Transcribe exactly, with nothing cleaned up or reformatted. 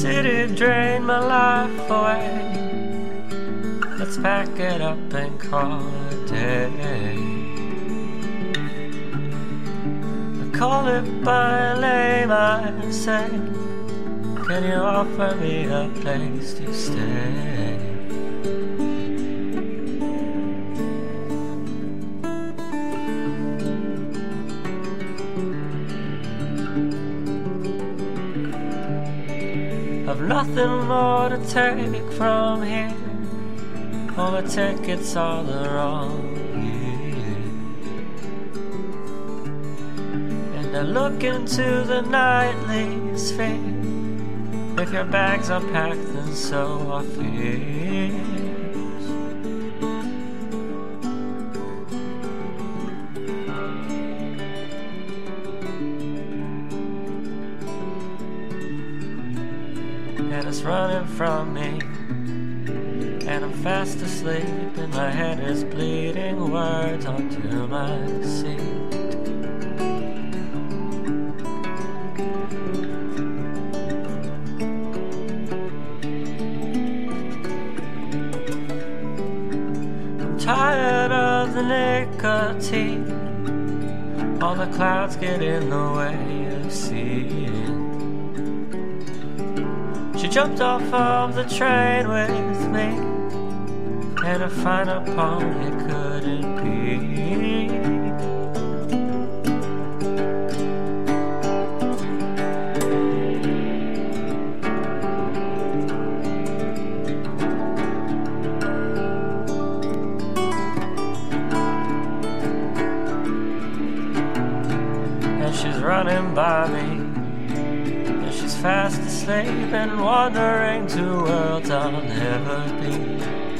city drained my life away. Let's pack it up and call it a day. I call it by name, I say, can you offer me a place to stay? I've nothing more to take from here. All the tickets are the wrong year. And I look into the nightly sphere. If your bags are packed, then so are fears. And it's running from me, and I'm fast asleep, and my head is bleeding words onto my seat. I'm tired of the nicotine, all the clouds get in the way of seeing. She jumped off of the train with me, and a finer poem it couldn't be. And she's running by me, fast asleep and wandering to worlds I'll never be.